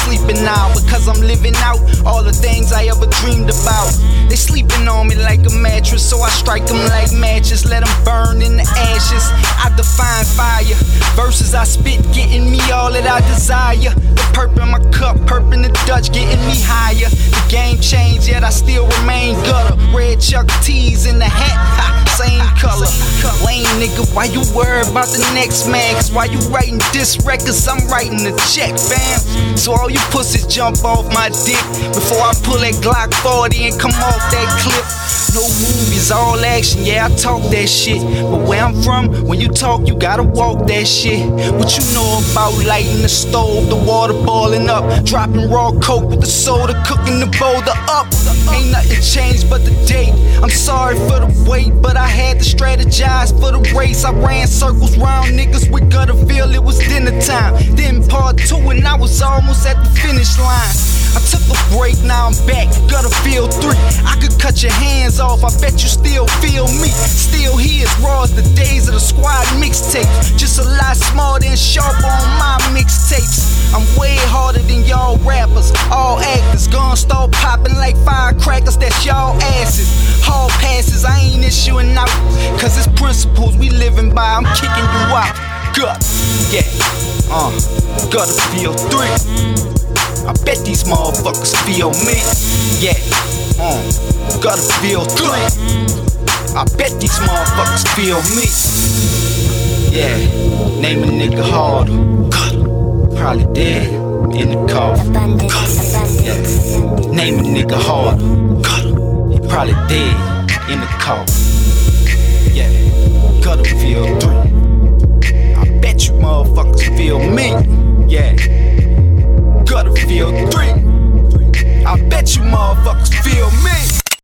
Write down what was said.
sleeping now, because I'm living out all the things I ever dreamed about. They sleeping on me like a mattress, so I strike them like matches, let them burn in the ashes. I define fire, verses I spit getting me all that I desire. The perp in my cup, perp in the Dutch getting me higher. The game changed, yet I still remain gutter. Red Chuck T's in the hat, ha, same color. Lame nigga, why you worried about the next man? Cause why you writing diss records, I'm writing a check, fam. So all you pussies jump off my dick before I pull that Glock 40 and come off that clip. No movies, all action, yeah, I talk that shit. But where I'm from, when you talk, you gotta walk that shit. What you know about lighting the stove, the water boiling up, dropping raw coke with the soda, cooking the boulder up. Ain't nothing changed but the date. I'm sorry for the wait, but I had to strategize for the race. I ran circles round niggas with gutter feel it was dinner time. Then part 2 and I was almost at the finish line. I took a break, now I'm back, gutter feel 3. I could cut your hands off, I bet you still feel me. Still here as raw as the days of the squad mixtape. Just a lot smarter and sharper on my mixtapes. I'm way harder than y'all rappers, all actors. Guns start popping like firecrackers, that's y'all asses. Hall passes, I ain't issuing out, cause it's principles we living by, I'm kicking you out. Gut, yeah, gutter feel 3. I bet these motherfuckers feel me. Yeah, gutter feel 3. I bet these motherfuckers feel me. Yeah, name a nigga harder. Probably dead in the coffin. Yeah, name a nigga harder. He probably dead in the coffin. Yeah, gutter feel 3.